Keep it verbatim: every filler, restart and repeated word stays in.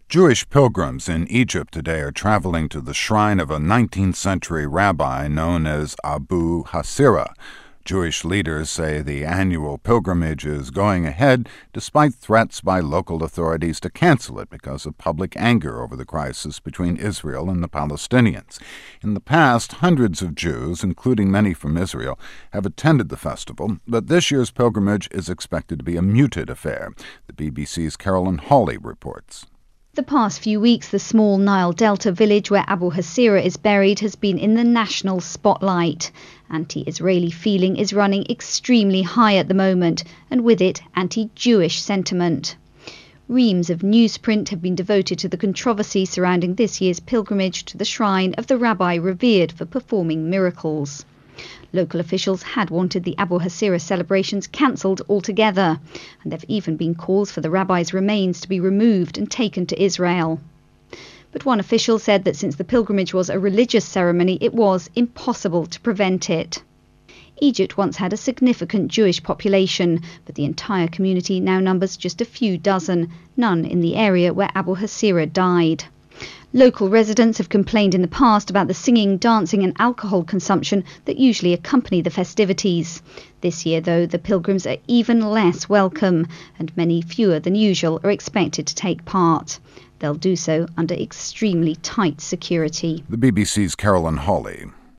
Jewish pilgrims in Egypt today are traveling to the shrine of a nineteenth century rabbi known as Abu Hasira. Jewish leaders say the annual pilgrimage is going ahead despite threats by local authorities to cancel it because of public anger over the crisis between Israel and the Palestinians. In the past, hundreds of Jews, including many from Israel, have attended the festival, but this year's pilgrimage is expected to be a muted affair. The B B C's Carolyn Hawley reports. The past few weeks, the small Nile Delta village where Abu Hasira is buried has been in the national spotlight. Anti-Israeli feeling is running extremely high at the moment, and with it, anti-Jewish sentiment. Reams of newsprint have been devoted to the controversy surrounding this year's pilgrimage to the shrine of the rabbi revered for performing miracles. Local officials had wanted the Abu Hasira celebrations cancelled altogether, and there have even been calls for the rabbi's remains to be removed and taken to Israel. But one official said that since the pilgrimage was a religious ceremony, it was impossible to prevent it. Egypt once had a significant Jewish population, but the entire community now numbers just a few dozen, none in the area where Abu Hasira died. Local residents have complained in the past about the singing, dancing and alcohol consumption that usually accompany the festivities. This year, though, the pilgrims are even less welcome, and many fewer than usual are expected to take part. They'll do so under extremely tight security. The B B C's Carolyn Hawley.